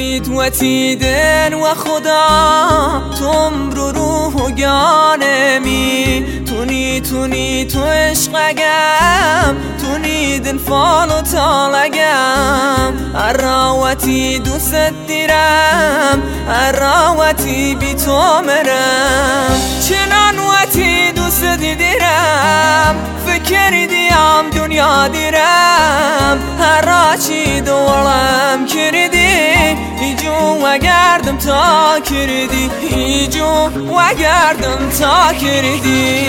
تونید وتیدن و خدا توم روح و گانمی تونی تو عشقگم تونید انفال و طالگم اراوتی دوست دیرم اراوتی بی تو مرم چنان وتی دوست دیرم فکر دیم دنیا دیرم هر چی دورم کردی ایجو و گردم تا کردی ایجو و گردم تا کردی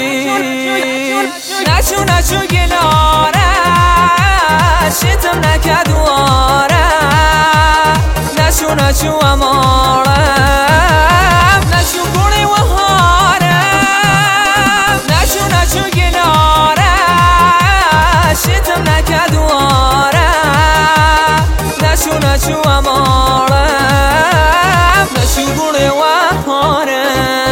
نشو گلاره شتم نکدواره نشو اماره نشو گلی و هاره نشو گلاره شتم نکدواره نشو اماره نشو گلی و هاره.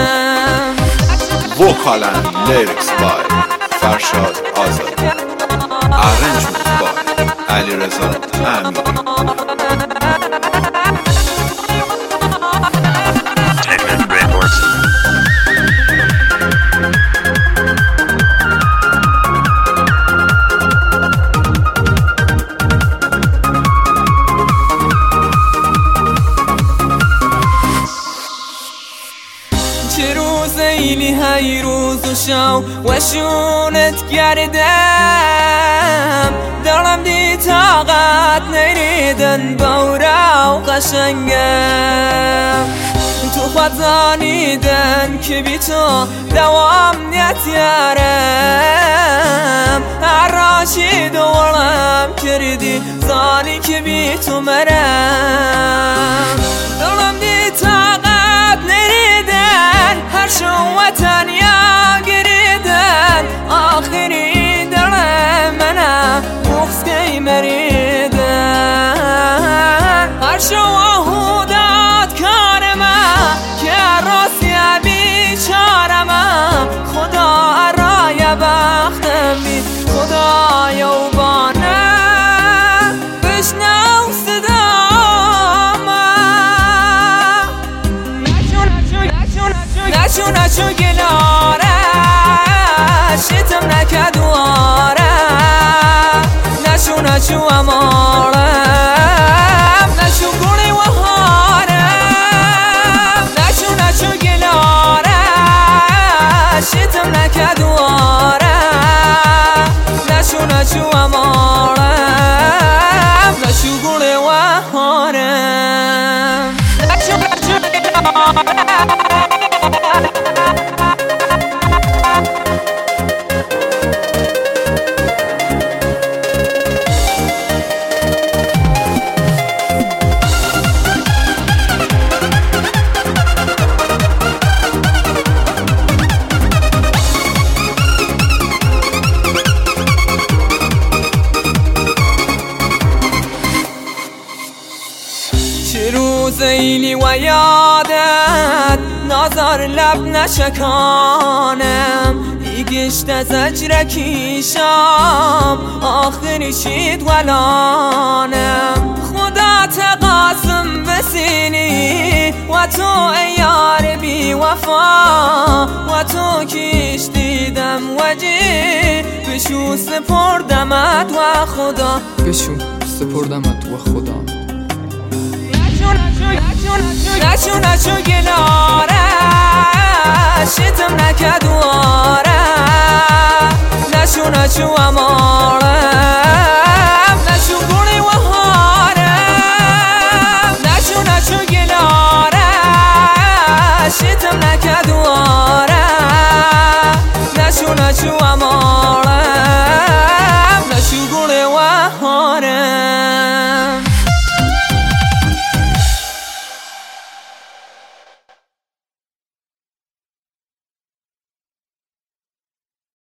Vocal and lyrics by Farshad Azad. Arrangement by Alireza Amiri. چه روز ایلی های روز و شو و شونت گردم دارم دی طاقت نریدن بورا و قشنگم تو خود زانیدن که بی تو دوام نیتیارم هر راشی دورم کردی زانی که بی تو مرم دارم دی طاقت نریدن هر شوتن یا گریدن آخری دلم منم بغز کی مریدن هر شوهودات کارمم که راسی بیچارمم خدا رای بختم بی خدا یوبانم بشنو صدامم نشو گلاره شتم نکدواره نشو اماره نشو گلی و هاره نشو گلاره شتم نکدواره نشو اماره نشو گلی و هاره نشو چه روز ایلی و یادت نازار لب نشکانم ایگشت زجرکی شام آخری شید ولانم خدا تقاسم بسینی و تو ایار بی وفا و تو کش دیدم وجه بشو سپردمت و خدا بشو سپردمت و خدا نشو گلاره شتم نکدواره نشو